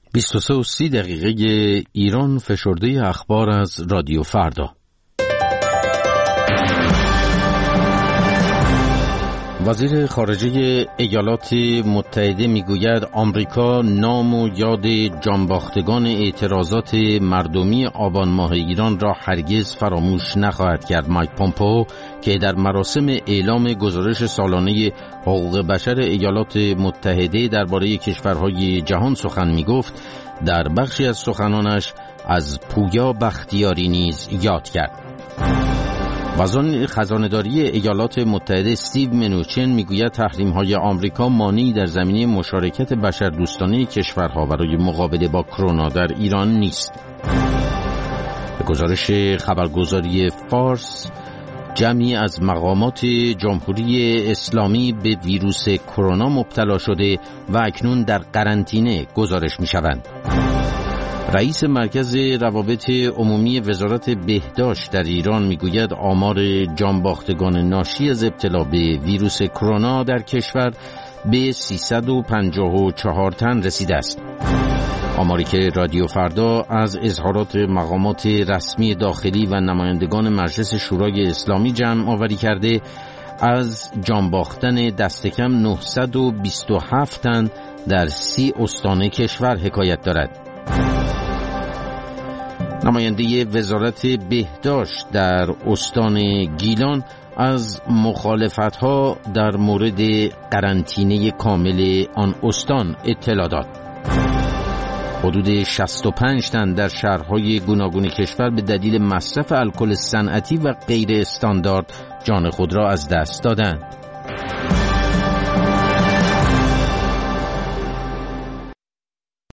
23:30 ایران فشرده اخبار از رادیو فردا. وزیر خارجه ایالات متحده میگوید آمریکا نام و یاد جانباختگان اعتراضات مردمی آبان ماه ایران را هرگز فراموش نخواهد کرد. مایک پومپئو که در مراسم اعلام گزارش سالانه حقوق بشر ایالات متحده درباره کشورهای جهان سخن میگفت، در بخشی از سخنانش از پویا بختیاری نیز یاد کرد. وزیر خزانه‌داری ایالات متحده استیو منوچن میگوید تحریم‌های آمریکا مانعی در زمینه مشارکت بشردوستانه کشورها برای مقابله با کرونا در ایران نیست. به گزارش خبرگزاری فارس، جمعی از مقامات جمهوری اسلامی به ویروس کرونا مبتلا شده و اکنون در قرنطینه گزارش می‌شوند. رئیس مرکز روابط عمومی وزارت بهداشت در ایران میگوید آمار جانباختگان ناشی از ابتلا به ویروس کرونا در کشور به 354 تن رسیده است. آماری که رادیو فردا از اظهارات مقامات رسمی داخلی و نمایندگان مجلس شورای اسلامی جمع آوری کرده، از جانباختن دست کم 927 تن در 30 استان کشور حکایت دارد. نماینده وزارت بهداشت در استان گیلان از مخالفت‌ها در مورد قرنطینه کامل آن استان اطلاع داد. حدود 65 تن در شهرهای گوناگون کشور به دلیل مصرف الکل صنعتی و غیر استاندارد جان خود را از دست دادند.